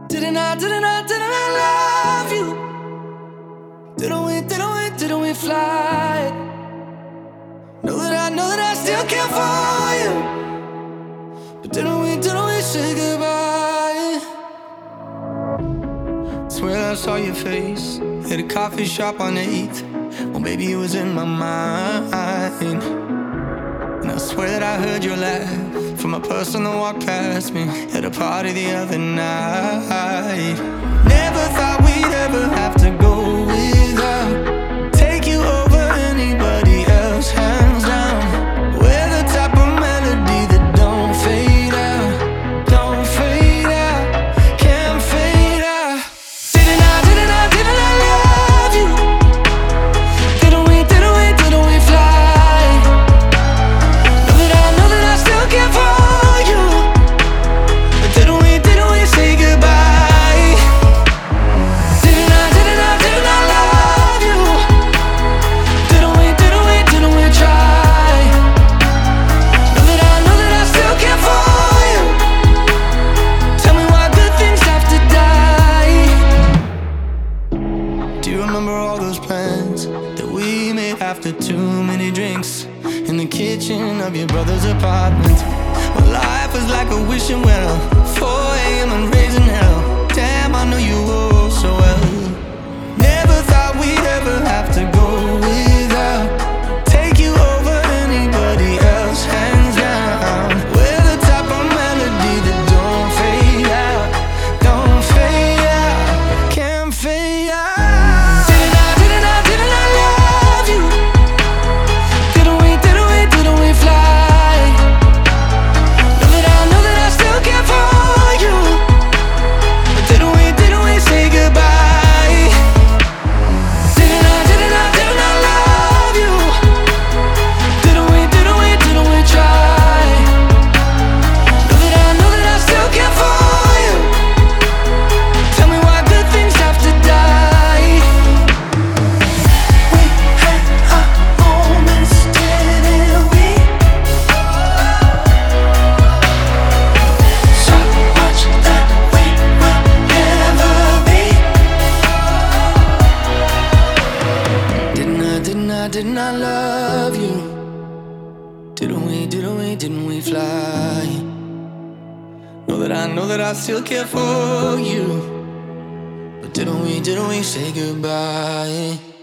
Didn't I love you? Didn't we fly? Know that I still care for you. But didn't we say goodbye? Swear I saw your face at a coffee shop on 8th. Well, baby, it was in my mind. And I swear that I heard your laugh from a person that walked past me at a party the other night. Never thought we'd ever have to go without. Take you over anybody else, hands down. We're the type of melody that don't fade out, don't fade out, can't fade out. Didn't I love you? Didn't we fly? Know that I still care for you. But didn't we say goodbye? Didn't I love you? Didn't we try? Know that I still care for you. Tell me why good things have to die. Do you remember all those plans that we made after too many drinks in the kitchen of your brother's apartment? Well, life was like a wishing well, 4 a.m. and raising hell. Damn, I know you all so well. Never thought we'd ever have to go without. Take you over anybody else, hands down. We're the type of melody that don't fade out, don't fade out, can't fade out. Didn't I love you? Didn't we fly? Know that I still care for you. But didn't we say goodbye? Didn't I love you? Didn't we try? Know that I still care for you. Tell me why good things have to die. We had our moments, didn't we? So much that we will never be. Didn't I love you? Didn't we fly? Know that I still care for you. But didn't we say goodbye?